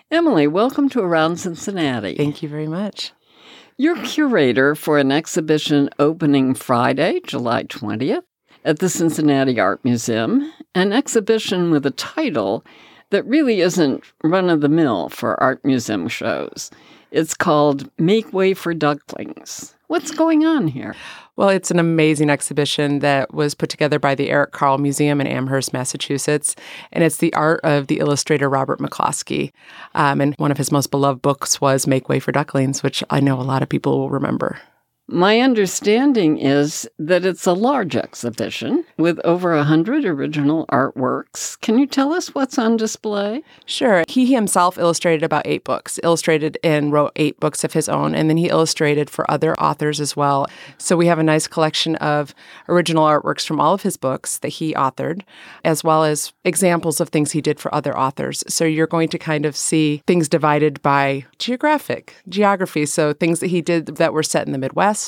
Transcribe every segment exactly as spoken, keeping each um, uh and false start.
Emily, welcome to Around Cincinnati. Thank you very much. You're curator for an exhibition opening Friday, July twentieth, at the Cincinnati Art Museum, an exhibition with a title that really isn't run-of-the-mill for art museum shows. It's called Make Way for Ducklings. What's going on here? Well, it's an amazing exhibition that was put together by the Eric Carle Museum in Amherst, Massachusetts, and it's the art of the illustrator Robert McCloskey. Um, and one of his most beloved books was Make Way for Ducklings, which I know a lot of people will remember. My understanding is that it's a large exhibition with over one hundred original artworks. Can you tell us what's on display? Sure. He himself illustrated about eight books, illustrated and wrote eight books of his own, and then he illustrated for other authors as well. So we have a nice collection of original artworks from all of his books that he authored, as well as examples of things he did for other authors. So you're going to kind of see things divided by geographic, geography, so things that he did that were set in the Midwest,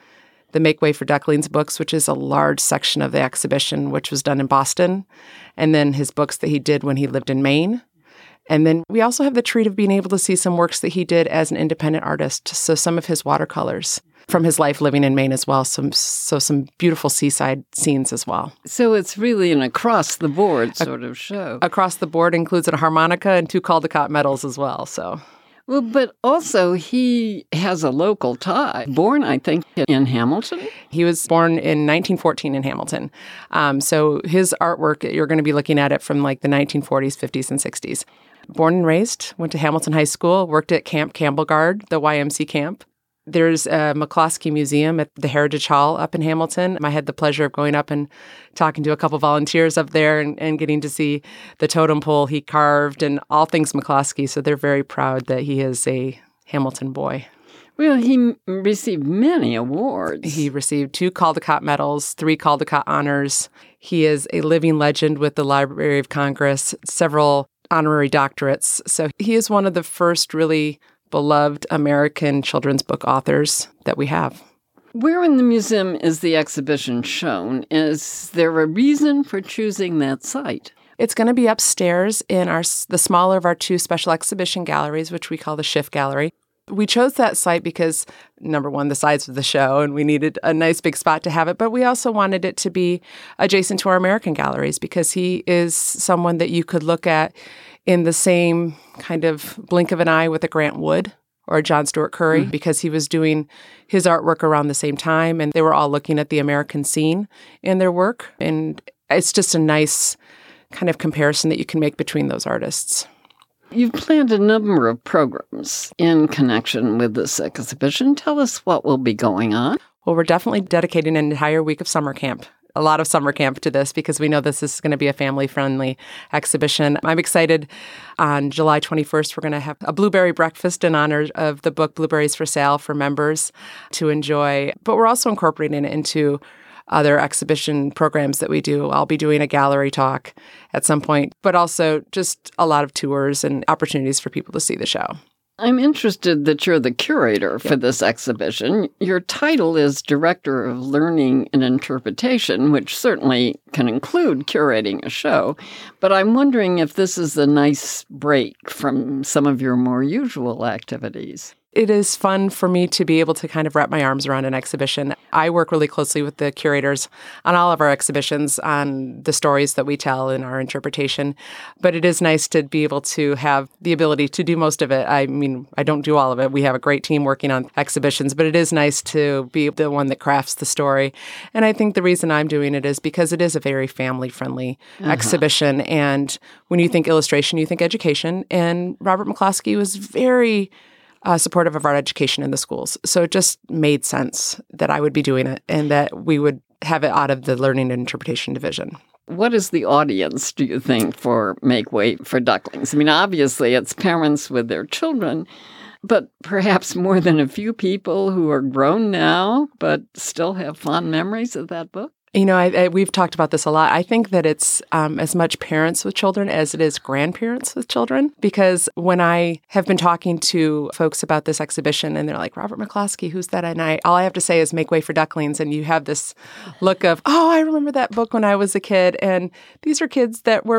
the Make Way for Ducklings books, which is a large section of the exhibition, which was done in Boston, and then his books that he did when he lived in Maine. And then we also have the treat of being able to see some works that he did as an independent artist, so some of his watercolors from his life living in Maine as well, some, so some beautiful seaside scenes as well. So it's really an across-the-board sort of show. Across the board includes a harmonica and two Caldecott medals as well, so... Well, but also he has a local tie. Born, I think, in Hamilton? He was born in nineteen fourteen in Hamilton. Um, so his artwork, you're going to be looking at it from like the nineteen forties, fifties, and sixties. Born and raised, went to Hamilton High School, worked at Camp Campbell Guard, the Y M C camp. There's a McCloskey Museum at the Heritage Hall up in Hamilton. I had the pleasure of going up and talking to a couple volunteers up there and, and getting to see the totem pole he carved and all things McCloskey. So they're very proud that he is a Hamilton boy. Well, he m- received many awards. He received two Caldecott medals, three Caldecott honors. He is a living legend with the Library of Congress, several honorary doctorates. So he is one of the first really beloved American children's book authors that we have. Where in the museum is the exhibition shown? Is there a reason for choosing that site? It's going to be upstairs in our the smaller of our two special exhibition galleries, which we call the Schiff Gallery. We chose that site because, number one, the size of the show, and we needed a nice big spot to have it, but we also wanted it to be adjacent to our American galleries because he is someone that you could look at in the same kind of blink of an eye with a Grant Wood or a John Stuart Curry, mm-hmm. because he was doing his artwork around the same time, and they were all looking at the American scene in their work. And it's just a nice kind of comparison that you can make between those artists. You've planned a number of programs in connection with this exhibition. Tell us what will be going on. Well, we're definitely dedicating an entire week of summer camp. A lot of summer camp to this because we know this is going to be a family-friendly exhibition. I'm excited. On July twenty-first, we're going to have a blueberry breakfast in honor of the book Blueberries for Sale for members to enjoy. But we're also incorporating it into other exhibition programs that we do. I'll be doing a gallery talk at some point, but also just a lot of tours and opportunities for people to see the show. I'm interested that you're the curator for yep. this exhibition. Your title is Director of Learning and Interpretation, which certainly can include curating a show. But I'm wondering if this is a nice break from some of your more usual activities. It is fun for me to be able to kind of wrap my arms around an exhibition. I work really closely with the curators on all of our exhibitions, on the stories that we tell in our interpretation. But it is nice to be able to have the ability to do most of it. I mean, I don't do all of it. We have a great team working on exhibitions, but it is nice to be the one that crafts the story. And I think the reason I'm doing it is because it is a very family-friendly uh-huh. exhibition. And when you think illustration, you think education. And Robert McCloskey was very Uh, supportive of our education in the schools. So it just made sense that I would be doing it and that we would have it out of the Learning and Interpretation Division. What is the audience, do you think, for Make Way for Ducklings? I mean, obviously it's parents with their children, but perhaps more than a few people who are grown now but still have fond memories of that book? You know, I, I, we've talked about this a lot. I think that it's um, as much parents with children as it is grandparents with children, because when I have been talking to folks about this exhibition and they're like, Robert McCloskey, who's that? And I, all I have to say is Make Way for Ducklings. And you have this look of, oh, I remember that book when I was a kid. And these are kids that were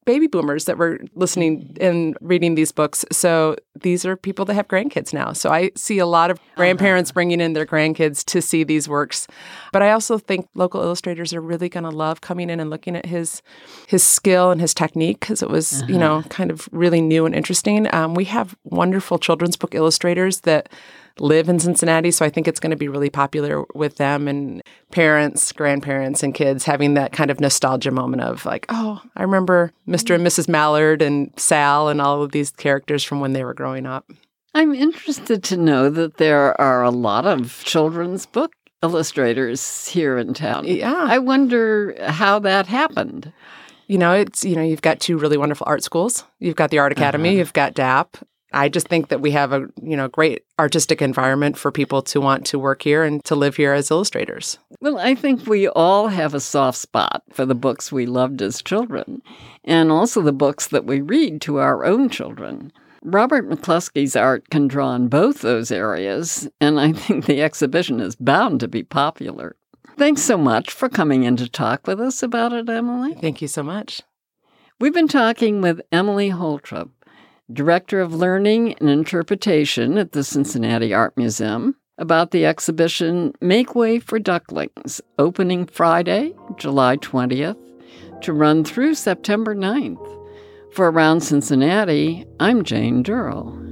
baby boomers that were listening and reading these books. So these are people that have grandkids now. So I see a lot of grandparents bringing in their grandkids to see these works. But I also think local illustrators are really going to love coming in and looking at his his skill and his technique, because it was, uh-huh. you know, kind of really new and interesting. Um, we have wonderful children's book illustrators that live in Cincinnati, so I think it's going to be really popular with them and parents, grandparents, and kids having that kind of nostalgia moment of like, oh, I remember Mister and Missus Mallard and Sal and all of these characters from when they were growing up. I'm interested to know that there are a lot of children's book illustrators here in town. Yeah. I wonder how that happened. You know, it's, you know, you've got two really wonderful art schools. You've got the Art Academy, uh-huh. you've got D A P. I just think that we have a, you know, great artistic environment for people to want to work here and to live here as illustrators. Well, I think we all have a soft spot for the books we loved as children, and also the books that we read to our own children. Robert McCluskey's art can draw on both those areas, and I think the exhibition is bound to be popular. Thanks so much for coming in to talk with us about it, Emily. Thank you so much. We've been talking with Emily Holtrop, Director of Learning and Interpretation at the Cincinnati Art Museum, about the exhibition Make Way for Ducklings, opening Friday, July twentieth, to run through September ninth. For Around Cincinnati, I'm Jane Durrell.